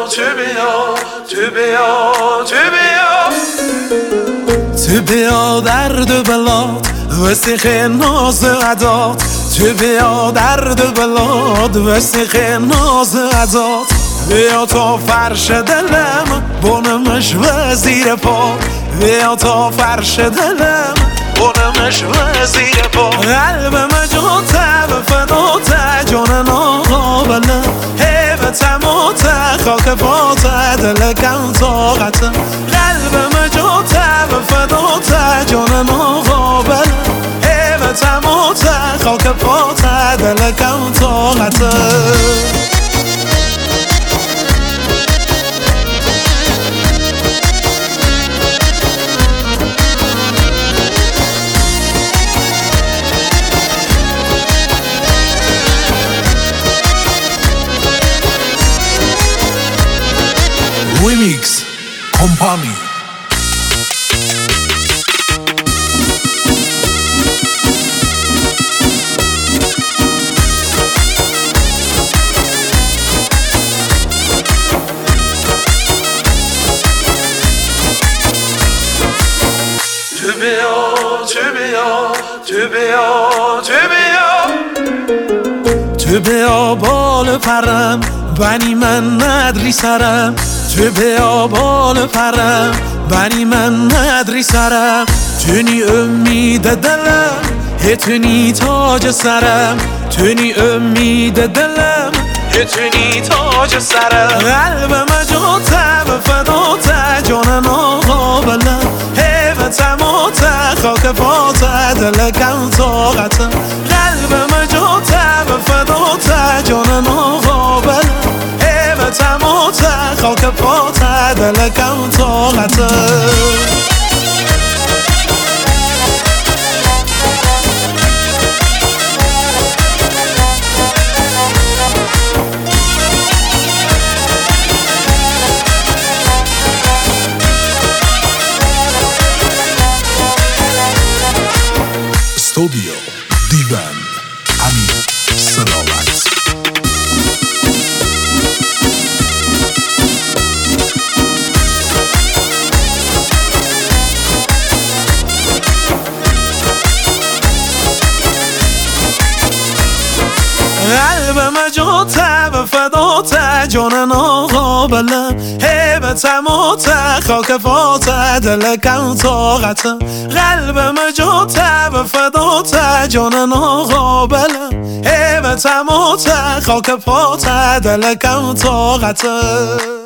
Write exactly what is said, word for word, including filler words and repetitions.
تو بیا تو بیا تو بیا تو بیا درد و بلاد و سیخ ناز عداد تو بیا درد و بلاد و سیخ ناز عداد بیا تا فرش دلم بونمش و زیر پا بیا تا فرش دلم بونمش و زیر پا قلبم جاته و فداته جان ناقابله حیبتم و ته خاک پاته دل کم طاقته قلبم جاته و فداته جان ناقابله حیبتم و ته خاک پاته دل کم طاقته Remix Company تو بیا تو بیا تو بیا تو بیا تو بیا بال پرم بنی من ندری سرم تو بیا بال پرم بنی من ندری سرم تونی امید دلم هتونی تاج سرم تونی امید دلم هتونی تاج سرم قلبم جاته و فداته جان ناقابله حیبتم و ته خاک پاته دل کم طاقته قلبم جاته و فداته جان ناقابله حیبتم و ته خاک پاته دل کم طاقته استودیو دیوان امیر سراوت قلبم جاته و فداته جان ناقابله حیبتم و ته خاک پاته دل کم طاقته قلبم جاته و فداته جان ناقابله حیبتم و ته خاک پاته دل کم طاقته